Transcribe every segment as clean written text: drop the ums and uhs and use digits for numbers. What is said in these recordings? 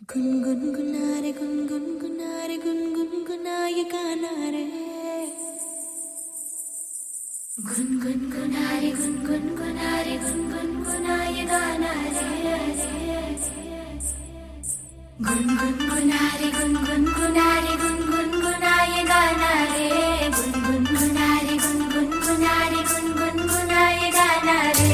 गुनगुनारे गुनगुनारे गुनगुनाए गाना रे गुनगुनारे गुनगुनारे गुनगुनाए गाना रे गुनगुनारे गुनगुनारे गुनगुनाए गाना रे गुनगुनारे गुनगुनारे गुनगुनाए गाना रे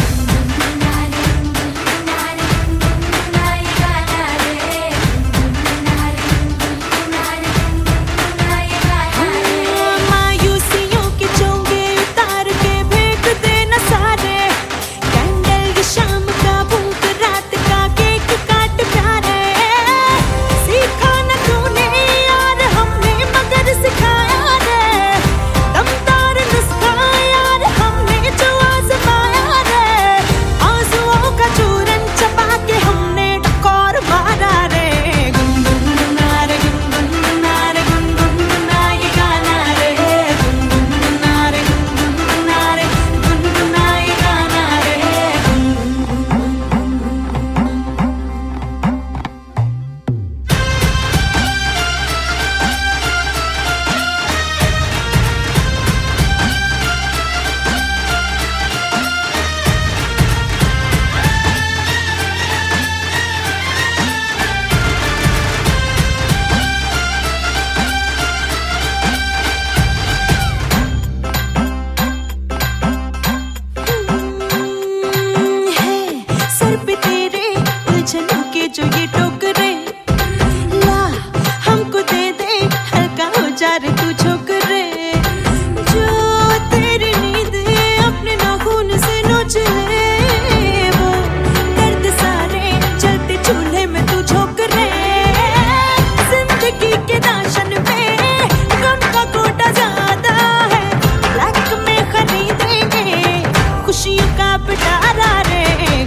जो ये टोकरे ला हमको दे दे हल्का हो जा रे तू छोकरे जो तेरी नींद अपने नाखून से नोच ले वो दर्द सारे चलते चूल्हे में तू झोंक रे जिंदगी के राशन में गम का कोटा ज्यादा है ब्लैक में खरीदेंगे खुशियों का पिटारा रे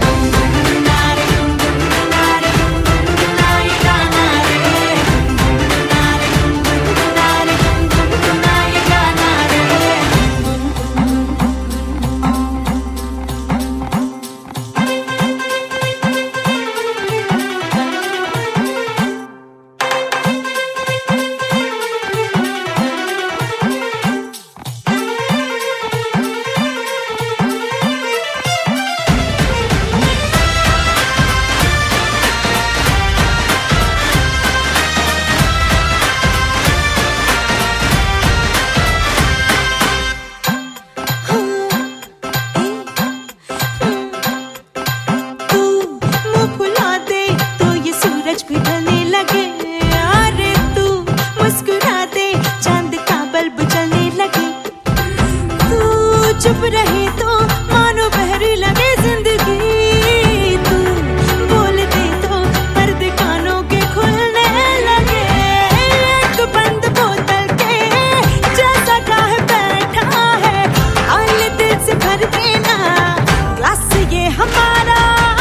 पिघलने लगे अरे तू मुस्कुरा दे चांद का बल्ब जलने लगे तू चुप रहे तो मानो बहरी लगे जिंदगी तू बोल दे तो पर्दे कानों के खुलने लगे एक बंद बोतल के जैसा काहे बैठा है आले दिल से भर देना ग्लास ये हमारा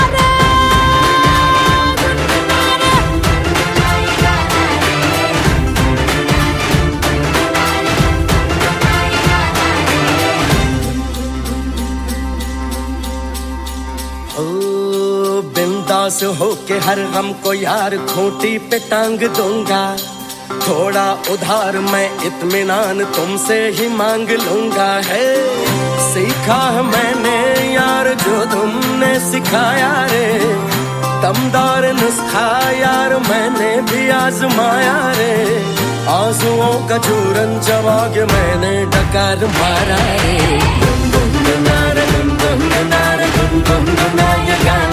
बिंदास होके हर गम को यार खूंटी पे टांग दूंगा थोड़ा उधार मैं इत्मीनान तुमसे ही मांग लूंगा है सीखा है मैंने यार जो तुमने सिखाया रे दमदार नुस्खा यार मैंने भी आजमाया रे आंसुओं का चूरन चबा के मैंने डकार मारा रे गुनगुनारे गुनगुनारे गुनगुनाए गाना